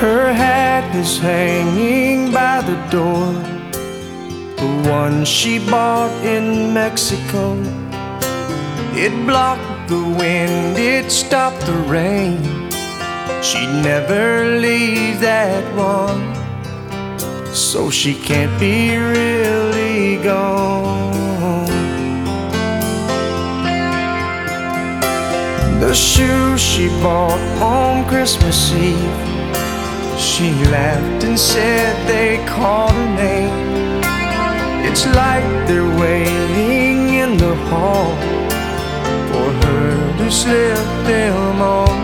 Her hat is hanging by the door, the one she bought in Mexico. It blocked the wind, it stopped the rain. She'd never leave that one, so she can't be really gone. The shoes she bought on Christmas Eve, she laughed and said they called her name. It's like they're waiting in the hall for her to slip them on.